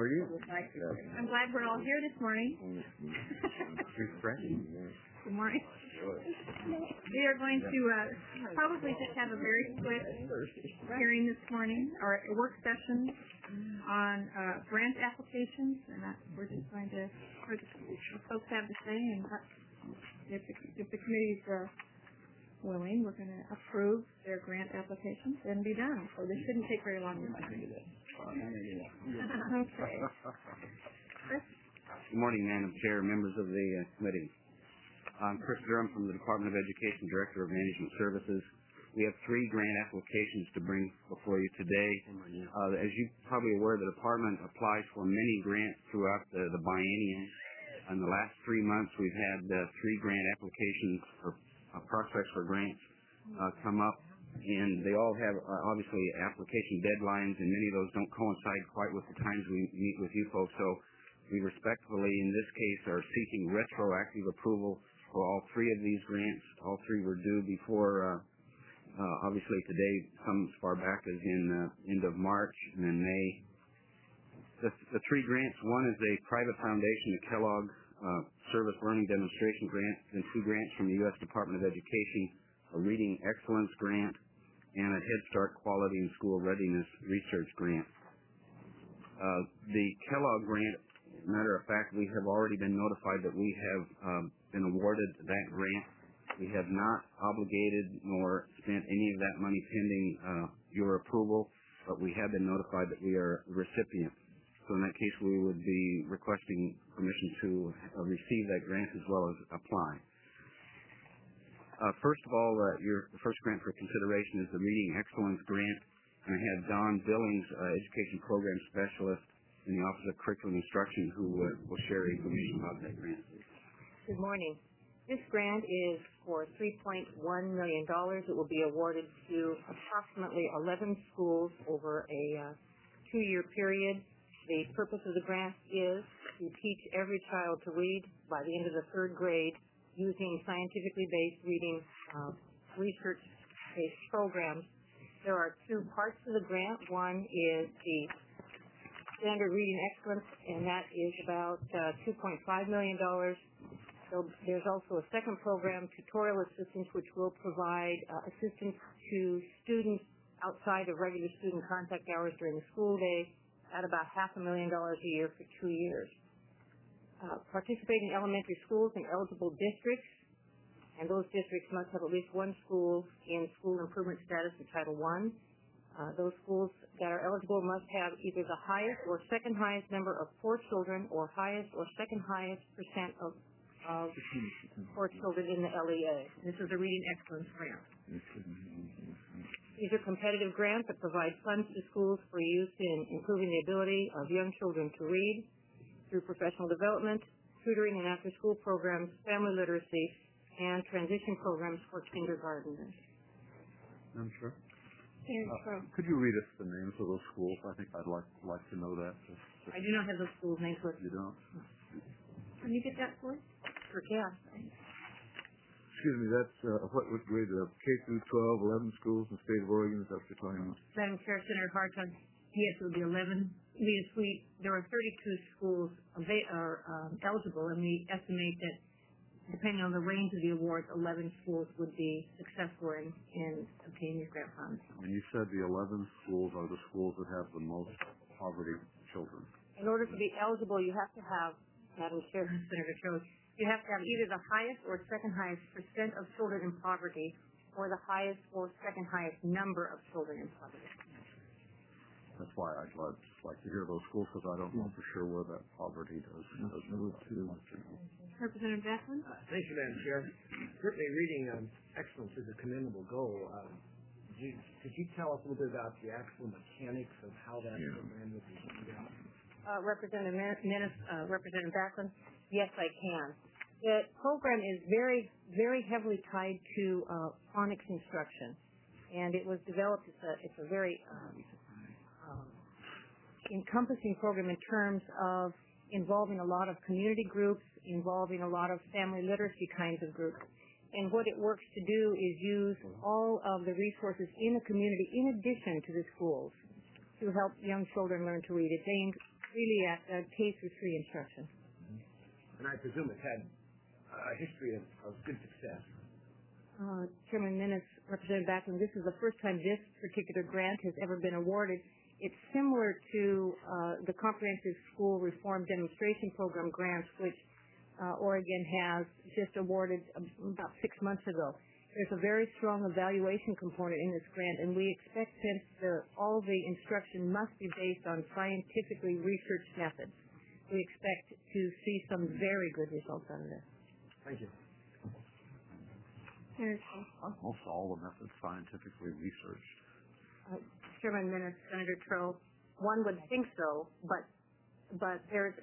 are you? I'm glad we're all here this morning. Refreshing. Good morning. We are going to probably just have a very quick hearing this morning, or a work session on grant applications, and we're just going to hear what folks have to say, and if the committee's willing, we're going to approve their grant applications and be done. So this shouldn't take very long. Okay. Chris? Good morning, Madam Chair, members of the committee. I'm Chris Durham from the Department of Education, Director of Management Services. We have 3 grant applications to bring before you today. As you're probably aware, the department applies for many grants throughout the biennium. In the last 3 months, we've had 3 grant applications for prospects for grants come up, and they all have obviously application deadlines, and many of those don't coincide quite with the times we meet with you folks. So we respectfully, in this case, are seeking retroactive approval for all 3 of these grants. All 3 were due before, obviously today, some as far back as in end of March and then May. The 3 grants, one is a private foundation, the Kellogg Service Learning Demonstration Grant, and 2 grants from the U.S. Department of Education, a Reading Excellence Grant, and a Head Start Quality and School Readiness Research Grant. The Kellogg Grant, matter of fact, we have already been notified that we have been awarded that grant. We have not obligated nor spent any of that money pending your approval, but we have been notified that we are the recipient. So in that case, we would be requesting permission to receive that grant as well as apply. First of all, the first grant for consideration is the Reading Excellence Grant, and I have Don Billings, Education Program Specialist in the Office of Curriculum Instruction, who will share information about that grant. Good morning. This grant is for $3.1 million. It will be awarded to approximately 11 schools over a 2-year period. The purpose of the grant is to teach every child to read by the end of the 3rd grade using scientifically based reading research-based programs. There are 2 parts to the grant. One is the Standard Reading Excellence, and that is about $2.5 million. So there's also a second program, Tutorial Assistance, which will provide assistance to students outside of regular student contact hours during the school day at about $500,000 a year for 2 years. Participating elementary schools in eligible districts, and those districts must have at least 1 school in school improvement status in Title I. Those schools that are eligible must have either the highest or second highest number of 4 children or highest or second highest percent of 4 children in the LEA. This is a Reading Excellence Grant. These are competitive grants that provide funds to schools for use in improving the ability of young children to read through professional development, tutoring and after-school programs, family literacy, and transition programs for kindergarteners. I'm sure. Could you read us the names of those schools? I think I'd like to know that. I do not have those schools' names listed. You don't? Can you get that for us? Sure can. Excuse me, that's what grade? K through 12, 11 schools in the state of Oregon. Is that what you're talking about? Madam Chair, Senator Hartung, yes, it would be 11. There are 32 schools eligible, and we estimate that depending on the range of the awards, 11 schools would be successful in obtaining these grant funds. And you said the 11 schools are the schools that have the most poverty children. In order to be eligible, you have to have, Madam Chair, Senator Chose, you have to have either the highest or second highest percent of children in poverty or the highest or second highest number of children in poverty. That's why I'd just like to hear those schools, because I don't know for sure where that poverty does move to. Representative Backlund? Thank you, Madam Chair. Certainly reading excellence is a commendable goal. Could you tell us a little bit about the actual mechanics of how that program would be carried out? Representative Backlund, yes, I can. The program is very, very heavily tied to phonics instruction, and it was developed. It's a very encompassing program in terms of involving a lot of community groups, involving a lot of family literacy kinds of groups. And what it works to do is use all of the resources in the community in addition to the schools to help young children learn to read. It's aimed really at K through 3 instruction. And I presume it's had a history of good success. Chairman Minnis, Representative Backlund, this is the first time this particular grant has ever been awarded. It's similar to the Comprehensive School Reform Demonstration Program grants, which Oregon has just awarded about 6 months ago. There's a very strong evaluation component in this grant, and we expect since all the instruction must be based on scientifically researched methods, we expect to see some very good results out of this. Thank you. Almost all the methods scientifically researched. Chairman Minnis, Senator Troe, one would think so, but there's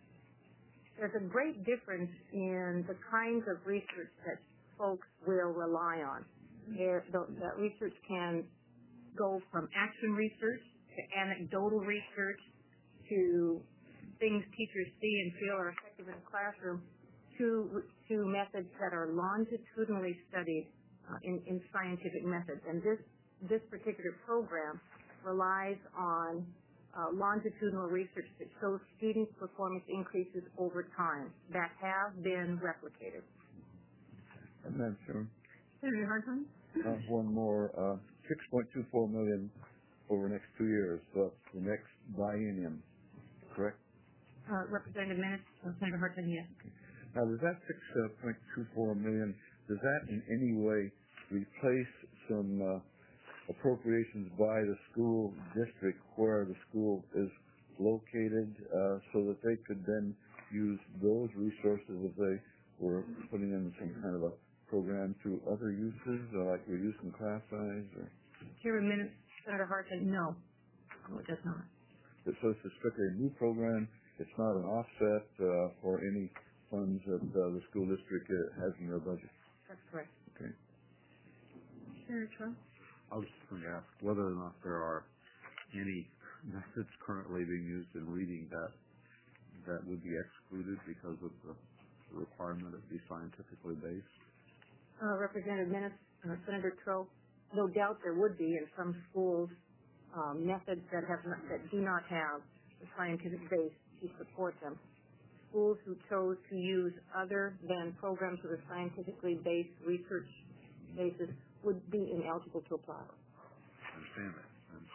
a great difference in the kinds of research that folks will rely on. That research can go from action research to anecdotal research to things teachers see and feel are effective in the classroom to methods that are longitudinally studied in scientific methods. And this particular program relies on longitudinal research that shows student performance increases over time that have been replicated. And then, sure. Senator Hartman? One more, $6.24 million over the next 2 years. So that's the next biennium, correct? Representative Minnis, Senator Hartman, yes. Now, does that $6.24 million, does that in any way replace some appropriations by the school district where the school is located so that they could then use those resources if they were putting in some kind of a program to other uses, like reducing class size? Or? Chairman Minnis, Senator Hartman, no. No, it does not. So it's strictly a new program. It's not an offset for any funds that the school district has in their budget. That's correct. Okay. Senator Troe? I was just going to ask whether or not there are any methods currently being used in reading that would be excluded because of the requirement of be scientifically based. Representative Minnis, Senator Troe, no doubt there would be in some schools methods that do not have the scientific base to support them. Schools who chose to use other than programs with a scientifically based research basis would be ineligible to apply. I understand that.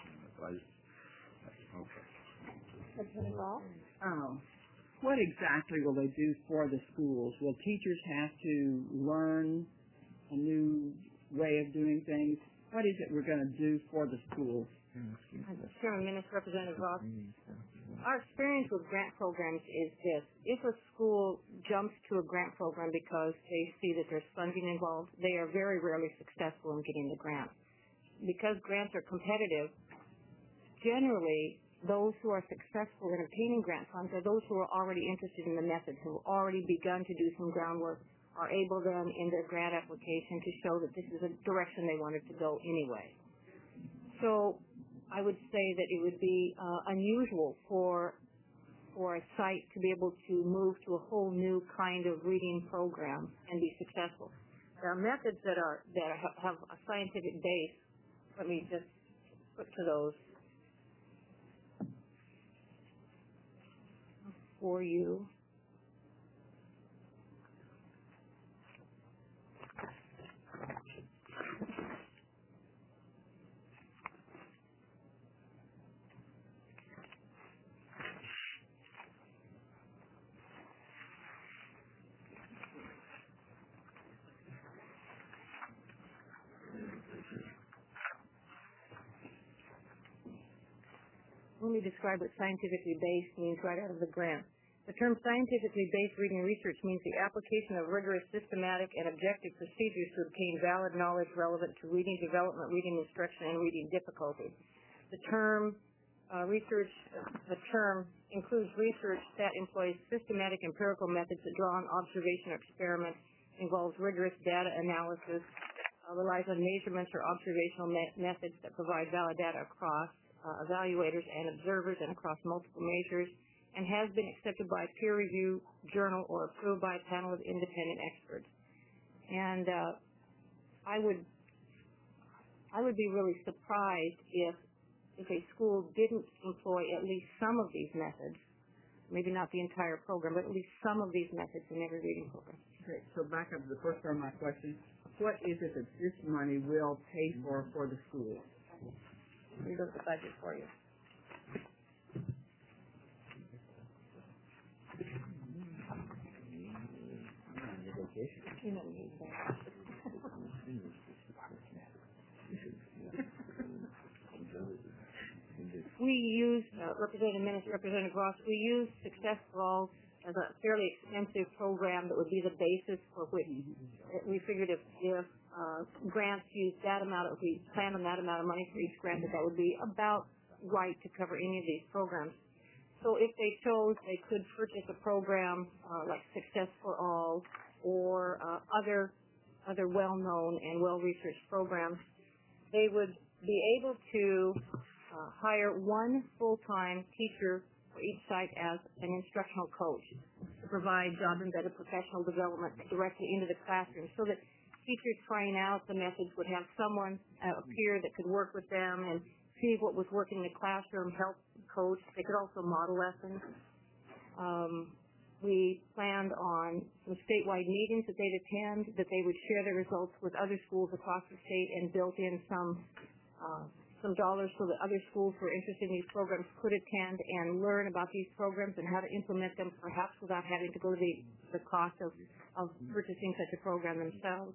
Okay. Representative Law? What exactly will they do for the schools? Will teachers have to learn a new way of doing things? What is it we're going to do for the schools? Chairman Minnis, Representative Ross. Our experience with grant programs is this. If a school jumps to a grant program because they see that there's funding involved, they are very rarely successful in getting the grant. Because grants are competitive, generally those who are successful in obtaining grant funds are those who are already interested in the method, who have already begun to do some groundwork, are able then in their grant application to show that this is a direction they wanted to go anyway. So I would say that it would be unusual for a site to be able to move to a whole new kind of reading program and be successful. There are methods that have a scientific base. Let me just put to those for you. Let me describe what scientifically based means right out of the grant. The term scientifically based reading research means the application of rigorous, systematic, and objective procedures to obtain valid knowledge relevant to reading development, reading instruction, and reading difficulty. The term includes research that employs systematic empirical methods that draw on observation or experiment, involves rigorous data analysis, relies on measurements or observational methods that provide valid data across evaluators and observers and across multiple measures, and has been accepted by a peer review journal or approved by a panel of independent experts. And I would be really surprised if a school didn't employ at least some of these methods maybe not the entire program, but at least some of these methods in every reading program. Okay, so back up to the first part of my question. What is it that this money will pay for the schools? Let me look at the budget for you. We use, Representative Ross, we use Success for All as a fairly extensive program that would be the basis for which we figured if grants use that amount, if we plan on that amount of money for each grant, that would be about right to cover any of these programs. So if they chose, they could purchase a program like Success for All or other well-known and well-researched programs. They would be able to hire one full-time teacher for each site as an instructional coach to provide job-embedded professional development directly into the classroom so that teachers trying out the methods would have someone, a peer that could work with them and see what was working in the classroom, help coach. They could also model lessons. We planned on some statewide meetings that they'd attend, that they would share their results with other schools across the state, and built in some dollars so that other schools who are interested in these programs could attend and learn about these programs and how to implement them, perhaps without having to go to the cost of purchasing such a program themselves.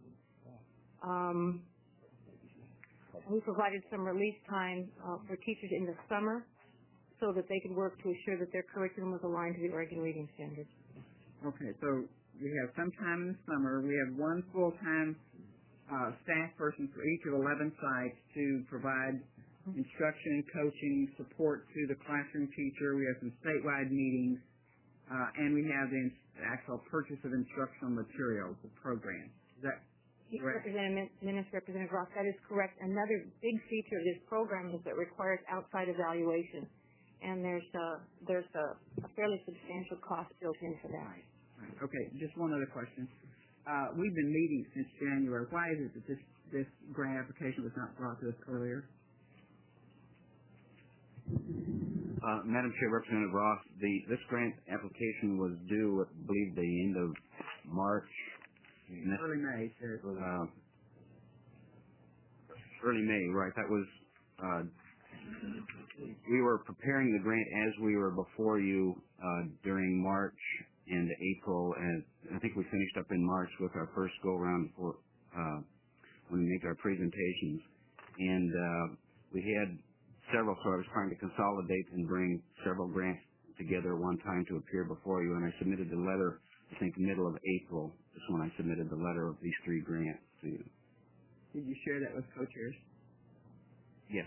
We provided some release time for teachers in the summer so that they could work to assure that their curriculum was aligned to the Oregon Reading Standards. Okay, so we have some time in the summer. We have one full-time staff person for each of 11 sites to provide instruction, coaching, support to the classroom teacher. We have some statewide meetings, and we have the actual purchase of instructional materials, the program. Is that correct? Representative Ross, that is correct. Another big feature of this program is that it requires outside evaluation, and there's a fairly substantial cost built into that. Right. Okay, just one other question. We've been meeting since January. Why is it that this grant application was not brought to us earlier? Madam Chair, Representative Ross, this grant application was due, I believe, the end of March. Early May, sir. Early May, right. That was, we were preparing the grant as we were before you during March and April, and I think we finished up in March with our first go-around for when we make our presentations. And we had several, so I was trying to consolidate and bring several grants together at one time to appear before you, and I submitted the letter, I think, middle of April is when I submitted the letter of these three grants to you. Did you share that with co-chairs? Yes.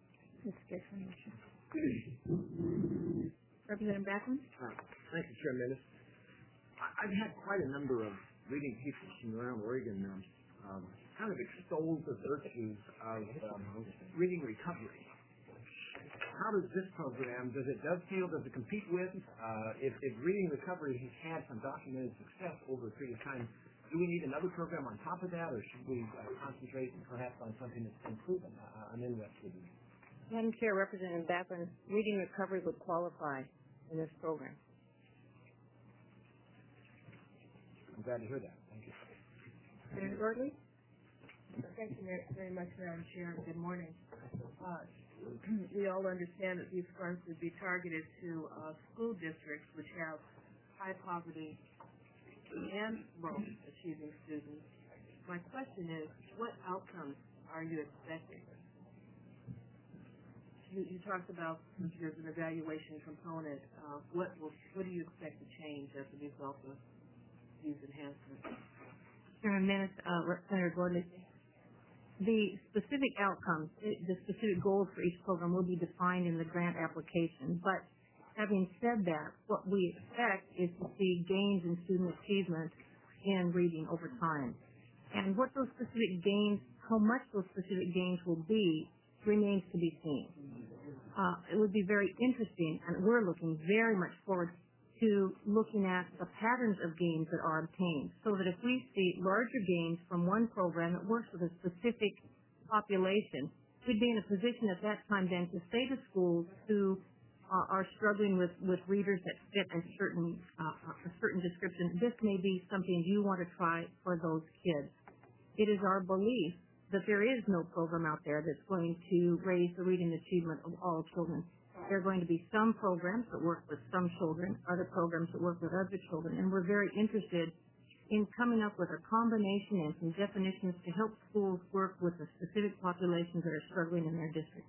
Representative Backlund? Thank you, Chair Menace. I've had quite a number of reading teachers from around Oregon kind of extol the virtues of reading recovery. How does this program, does it dovetail, does it compete with, if reading recovery has had some documented success over a period of time, do we need another program on top of that, or should we concentrate perhaps on something that's been proven? I'm interested in that. Madam Chair, Representative Backlund, reading recovery would qualify in this program. I'm glad to hear that. Thank you. Senator Gordley? Thank you very much, Madam Chair. Good morning. We all understand that these funds would be targeted to school districts which have high poverty and low achieving students. My question is, what outcomes are you expecting? You talked about there's an evaluation component. What do you expect to change as a result of these enhancements? Senator Gordon, the specific outcomes, the specific goals for each program will be defined in the grant application. But having said that, what we expect is to see gains in student achievement in reading over time. And what those specific gains, how much those specific gains will be, remains to be seen. It would be very interesting, and we're looking very much forward to looking at the patterns of gains that are obtained, so that if we see larger gains from one program that works with a specific population, we'd be in a position at that time then to say to schools who are struggling with readers that fit a certain description, this may be something you want to try for those kids. It is our belief that there is no program out there that's going to raise the reading achievement of all children. There are going to be some programs that work with some children, other programs that work with other children, and we're very interested in coming up with a combination and some definitions to help schools work with the specific populations that are struggling in their district.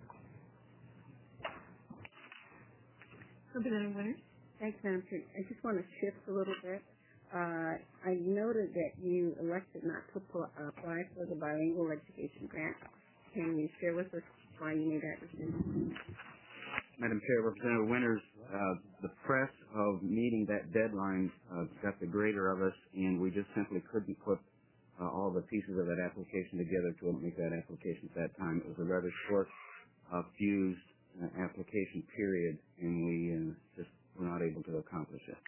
Representative Winters? Thanks, Madam Chair. I just want to shift a little bit. I noted that you elected not to apply for the bilingual education grant. Can you share with us why you made that decision? Madam Chair, Representative Winters, the press of meeting that deadline got the greater of us, and we just simply couldn't put all the pieces of that application together to make that application at that time. It was a rather short, fused application period, and we just were not able to accomplish it.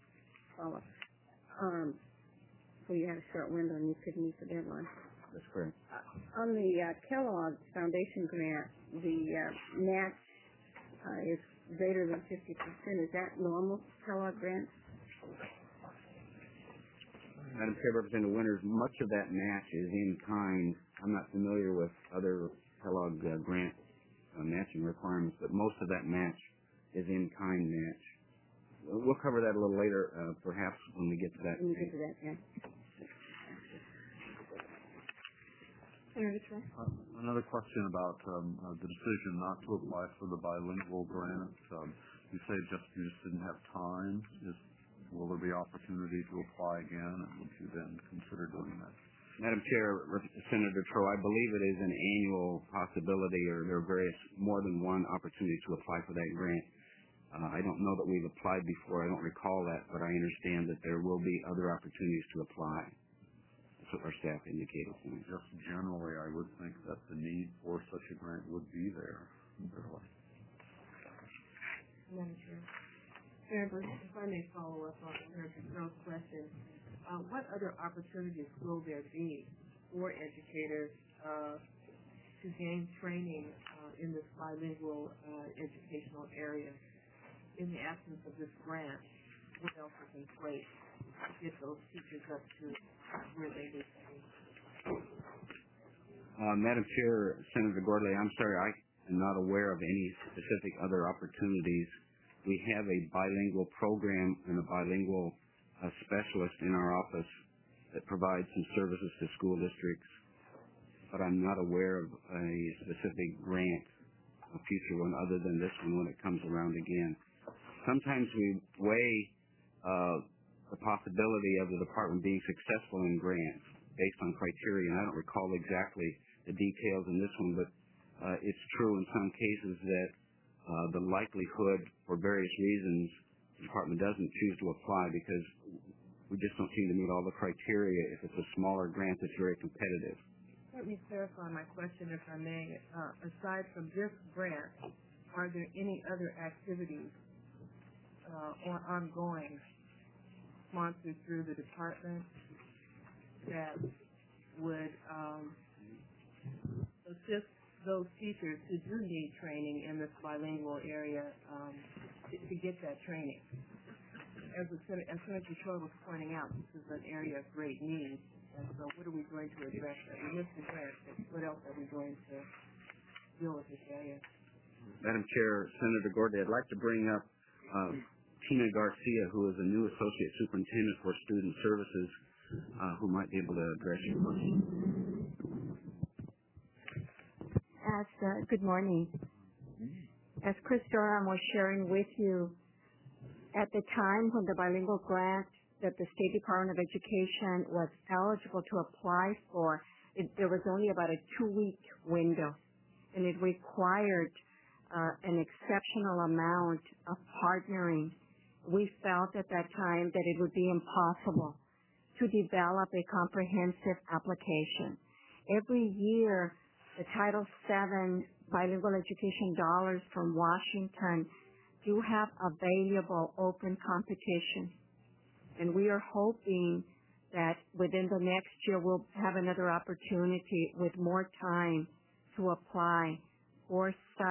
So you had a short window and you couldn't meet the deadline. That's correct. On the Kellogg Foundation grant, the match is greater than 50%. Is that normal Kellogg grants? Madam Chair, Representative Winters, much of that match is in kind. I'm not familiar with other Kellogg grant matching requirements, but most of that match is in kind match. We'll cover that a little later, perhaps when we get to that. When we get to that, yeah. Another question about the decision not to apply for the bilingual grant. You say you just didn't have time. Will there be opportunity to apply again, and would you then consider doing that? Madam Chair, Senator Troe, I believe it is an annual possibility, or there are more than one opportunity to apply for that grant. I don't know that we've applied before. I don't recall that, but I understand that there will be other opportunities to apply. That's what our staff indicated to me. Just generally, I would think that the need for such a grant would be there. Madam Chair. Senator, if I may follow up on Senator Troe's question, what other opportunities will there be for educators to gain training in this bilingual educational area? In the absence of this grant, what else is in place to get those teachers up to where they need to be? Madam Chair, Senator Gordley, I'm sorry, I am not aware of any specific other opportunities. We have a bilingual program and a bilingual specialist in our office that provides some services to school districts, but I'm not aware of a specific grant, a future one, other than this one when it comes around again. Sometimes we weigh the possibility of the department being successful in grants based on criteria, and I don't recall exactly the details in this one, but it's true in some cases that the likelihood, for various reasons, the department doesn't choose to apply because we just don't seem to meet all the criteria if it's a smaller grant that's very competitive. Let me clarify my question, if I may. Aside from this grant, are there any other activities or ongoing sponsored through the department that would assist those teachers who do need training in this bilingual area to get that training? As Senator Troy was pointing out, this is an area of great need, and so what are we going to address? We missed the grant, but what else are we going to deal with this area? Madam Chair, Senator Gordon, I'd like to bring up Tina Garcia, who is a new Associate Superintendent for Student Services, who might be able to address your question. Good morning. As Chris Durham was sharing with you, at the time when the bilingual grant that the State Department of Education was eligible to apply for, there was only about a 2-week window, and it required an exceptional amount of partnering. We felt at that time that it would be impossible to develop a comprehensive application. Every year, the Title VII bilingual education dollars from Washington do have available open competition. And we are hoping that within the next year we'll have another opportunity with more time to apply for such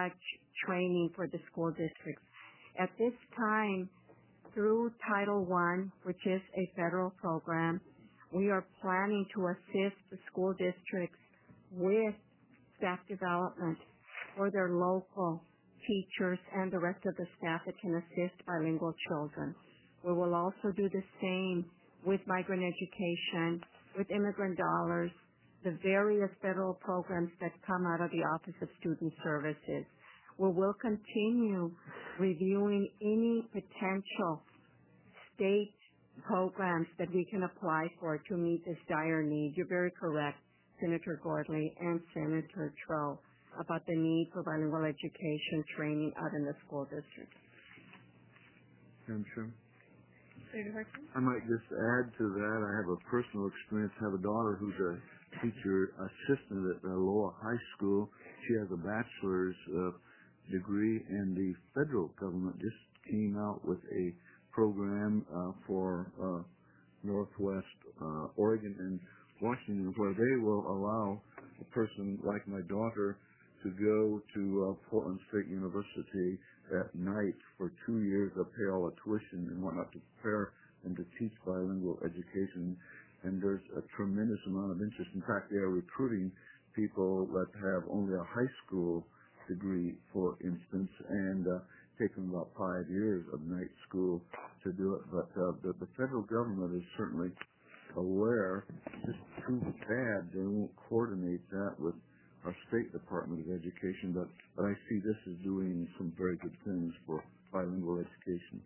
training for the school districts. At this time, through Title I, which is a federal program, we are planning to assist the school districts with staff development for their local teachers and the rest of the staff that can assist bilingual children. We will also do the same with migrant education, with immigrant dollars, the various federal programs that come out of the Office of Student Services. We will continue reviewing any potential state programs that we can apply for to meet this dire need. You're very correct, Senator Gordley and Senator Tro, about the need for bilingual education training out in the school district. Madam Chairman? Senator I might just add to that. I have a personal experience. I have a daughter who's a teacher assistant at Aloha High School. She has a bachelor's degree, and the federal government just came out with a program for Northwest Oregon and Washington, where they will allow a person like my daughter to go to Portland State University at night for 2 years. They'll pay all the tuition and whatnot to prepare and to teach bilingual education. And there's a tremendous amount of interest. In fact, they are recruiting people that have only a high school degree, for instance, and taking about 5 years of night school to do it. But the federal government is certainly aware. It's just too bad they won't coordinate that with our State Department of Education. But I see this as doing some very good things for bilingual education.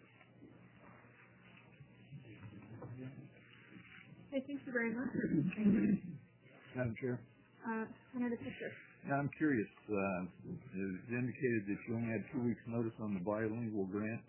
Okay, thank you very much. Madam Chair? Senator Fisher. Yeah, I'm curious. It indicated that you only had 2 weeks' notice on the bilingual grant.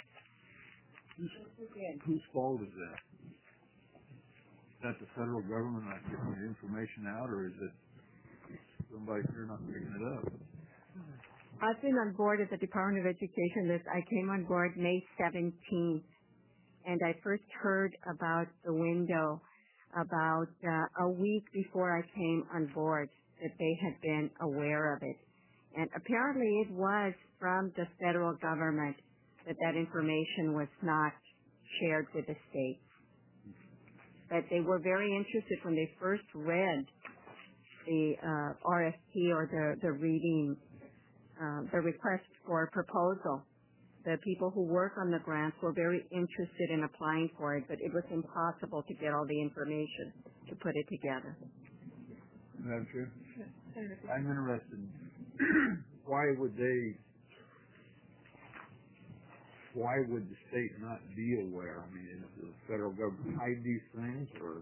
Whose fault is that? Is that the federal government not getting the information out, or is it somebody here not picking it up? I've been on board at the Department of Education. I came on board May 17th, and I first heard about the window about a week before I came on board, that they had been aware of it. And apparently it was from the federal government that information was not shared with the states. But they were very interested when they first read the RFP or the reading, the request for proposal. The people who work on the grants were very interested in applying for it, but it was impossible to get all the information to put it together. Madam Chair? I'm interested. Why would the state not be aware? I mean, does the federal government hide these things, or?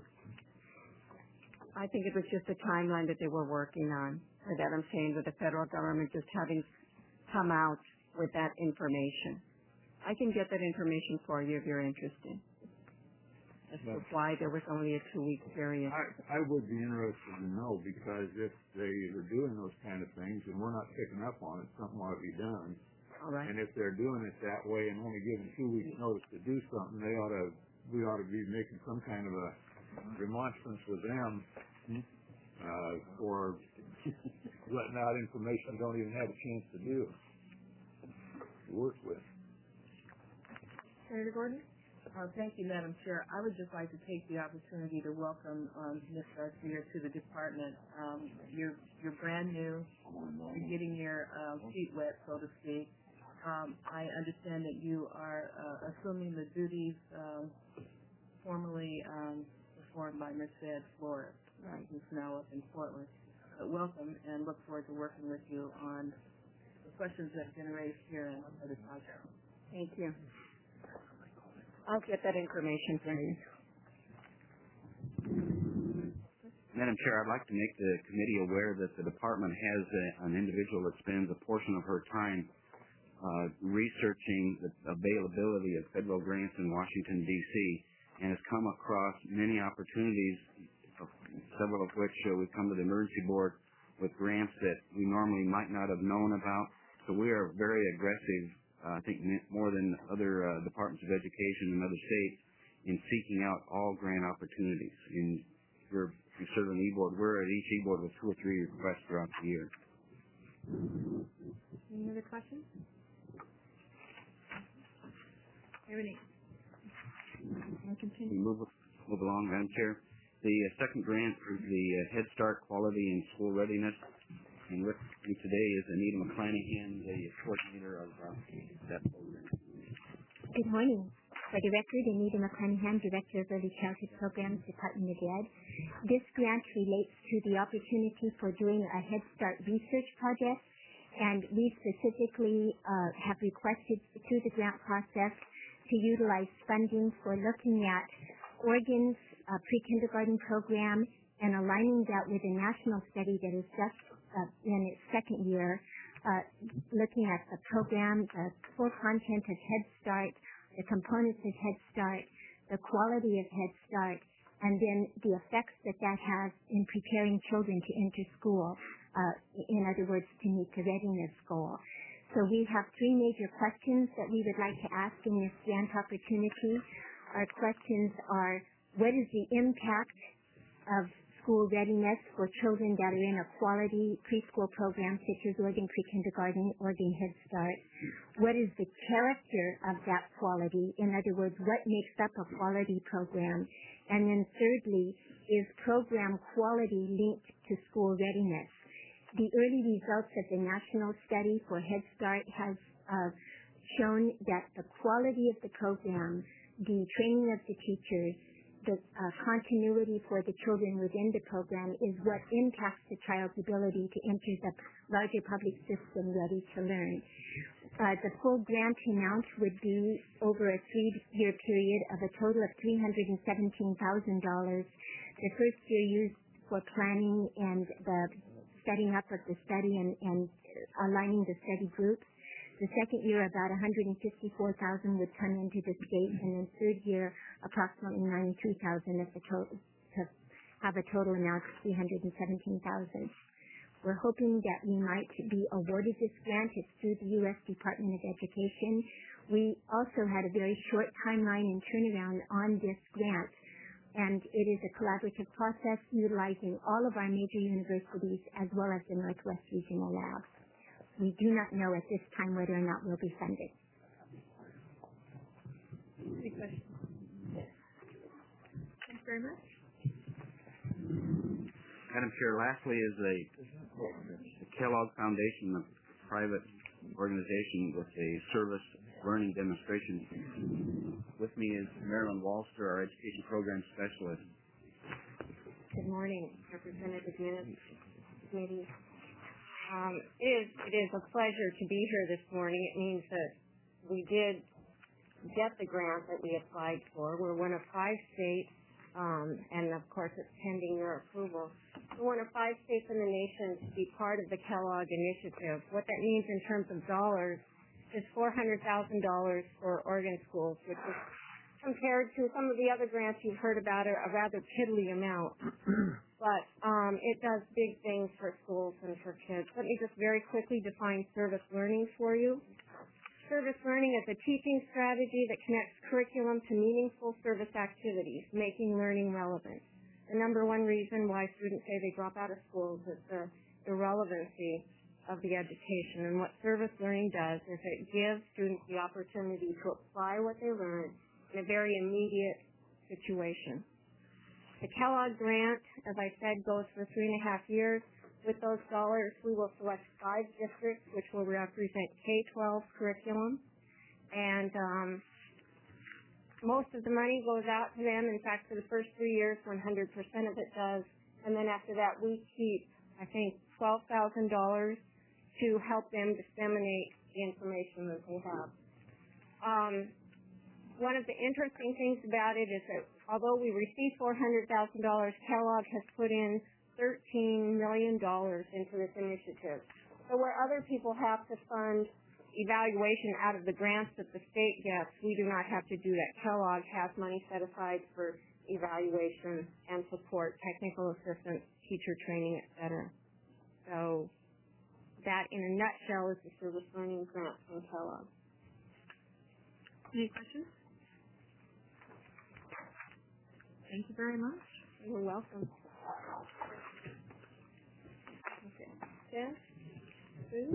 I think it was just a timeline that they were working on, or that I'm saying with the federal government just having come out with that information. I can get that information for you if you're interested. As to why there was only a 2-week period. I would be interested to know, because if they are doing those kind of things and we're not picking up on it, something ought to be done. All right. And if they're doing it that way and only giving 2 weeks notice to do something, we ought to be making some kind of a remonstrance with them for letting out information they don't even have a chance to do. Work with. Senator Gordon? Thank you, Madam Chair. I would just like to take the opportunity to welcome Ms. Garcia to the department. You're brand new. You're getting your feet wet, so to speak. I understand that you are assuming the duties formerly performed by Merced Flores, right, who's now up in Portland. Welcome, and look forward to working with you on questions that have been raised here and other projects. Thank you. I'll get that information for you. Madam Chair, I'd like to make the committee aware that the department has an individual that spends a portion of her time researching the availability of federal grants in Washington, D.C., and has come across many opportunities, several of which we've come to the emergency board with grants that we normally might not have known about. So we are very aggressive, I think more than other departments of education in other states, in seeking out all grant opportunities. And you serve an e-board. We're at each e-board with 2 or 3 requests throughout the year. Any other questions? Everything. I'll continue. Move along, Madam Chair. The second grant for the Head Start Quality and School Readiness, and with me today is Anita McClanahan, the coordinator of that program. Good morning. For the record, Anita McClanahan, Director of Early Childhood Programs, Department of Ed. This grant relates to the opportunity for doing a Head Start research project, and we specifically have requested through the grant process to utilize funding for looking at Oregon's pre-kindergarten program and aligning that with a national study that is just in its second year, looking at the program, the full content of Head Start, the components of Head Start, the quality of Head Start, and then the effects that has in preparing children to enter school, in other words, to meet the readiness goal. So we have three major questions that we would like to ask in this grant opportunity. Our questions are, what is the impact of school readiness for children that are in a quality preschool program such as Oregon Pre-Kindergarten, Oregon Head Start? What is the character of that quality? In other words, what makes up a quality program? And then thirdly, is program quality linked to school readiness? The early results of the national study for Head Start has shown that the quality of the program, the training of the teachers, the continuity for the children within the program is what impacts the child's ability to enter the larger public system ready to learn. The full grant amount would be over a 3-year period of a total of $317,000. The first year used for planning and the setting up of the study and aligning the study groups. The second year, about $154,000 would come into the state, and then third year, approximately $93,000 to have a total amount of $317,000. We're hoping that we might be awarded this grant. It's through the U.S. Department of Education. We also had a very short timeline and turnaround on this grant, and it is a collaborative process utilizing all of our major universities as well as the Northwest Regional Lab. We do not know at this time whether or not we'll be funded. Any questions? Yes. Thanks very much. Madam Chair, lastly is the Kellogg Foundation, a private organization with a service learning demonstration. With me is Marilyn Walster, our education program specialist. Good morning, Representative Minutes Committee. It is a pleasure to be here this morning. It means that we did get the grant that we applied for. We're one of 5 states, and of course it's pending your approval. We're one of 5 states in the nation to be part of the Kellogg Initiative. What that means in terms of dollars is $400,000 for Oregon schools, which is compared to some of the other grants you've heard about, a rather piddly amount. But it does big things for schools and for kids. Let me just very quickly define service learning for you. Service learning is a teaching strategy that connects curriculum to meaningful service activities, making learning relevant. The number one reason why students say they drop out of schools is the irrelevancy of the education. And what service learning does is it gives students the opportunity to apply what they learn in a very immediate situation. The Kellogg grant, as I said, goes for 3.5 years. With those dollars, we will select 5 districts, which will represent K-12 curriculum. And most of the money goes out to them. In fact, for the first 3 years, 100% of it does. And then after that, we keep, I think, $12,000 to help them disseminate the information that they have. One of the interesting things about it is that although we received $400,000, Kellogg has put in $13 million into this initiative. So where other people have to fund evaluation out of the grants that the state gets, we do not have to do that. Kellogg has money set aside for evaluation and support, technical assistance, teacher training, etc. So that, in a nutshell, is the service learning grant from Kellogg. Any questions? Thank you very much. You're welcome. Okay. Jen? food.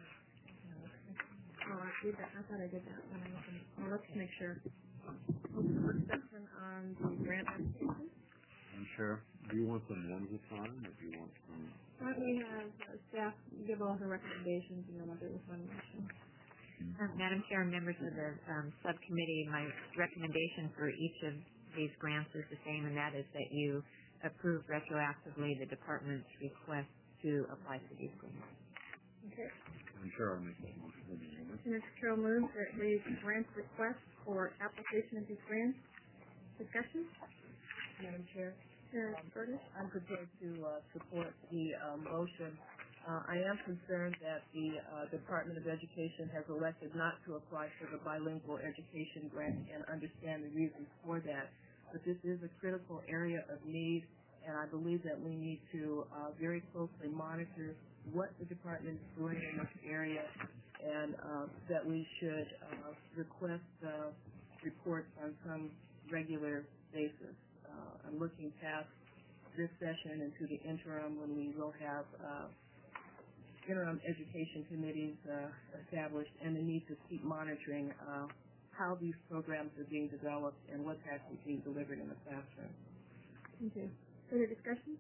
Oh, I did that. I thought I did that when I opened. Well, let's make sure. Open the work session on the grant application. And Sheriff, do you want them one at a time, or do you want them? Why don't we have staff give all her recommendations, and then I'll do it with one motion. Madam Chair and members of the subcommittee, my recommendation for each of these grants is the same, and that is that you approve retroactively the department's request to apply for these grants. Okay. I'm sure I'll make that motion. Mr. Carroll moves that the grant request for application of these grants. Discussion? Madam Chair, Curtis? I'm prepared to support the motion. I am concerned that the Department of Education has elected not to apply for the bilingual education grant and understand the reasons for that. But this is a critical area of need, and I believe that we need to very closely monitor what the department is doing in this area, and that we should request reports on some regular basis. I'm looking past this session into the interim when we will have interim education committees established, and the need to keep monitoring how these programs are being developed and what's actually being delivered in the classroom. Thank you. Further discussion?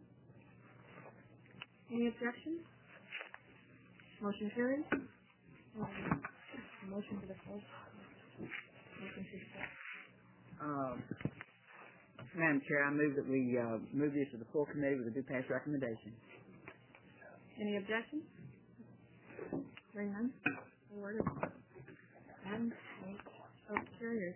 Any objections? Motion carries. Motion to the full. Motion to accept. Madam Chair, I move that we move this to the full committee with a due pass recommendation. Any objections? Hearing none. So ordered. And carriers.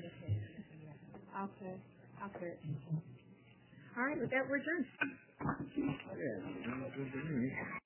Okay. All right. With that, we're adjourned. Yeah.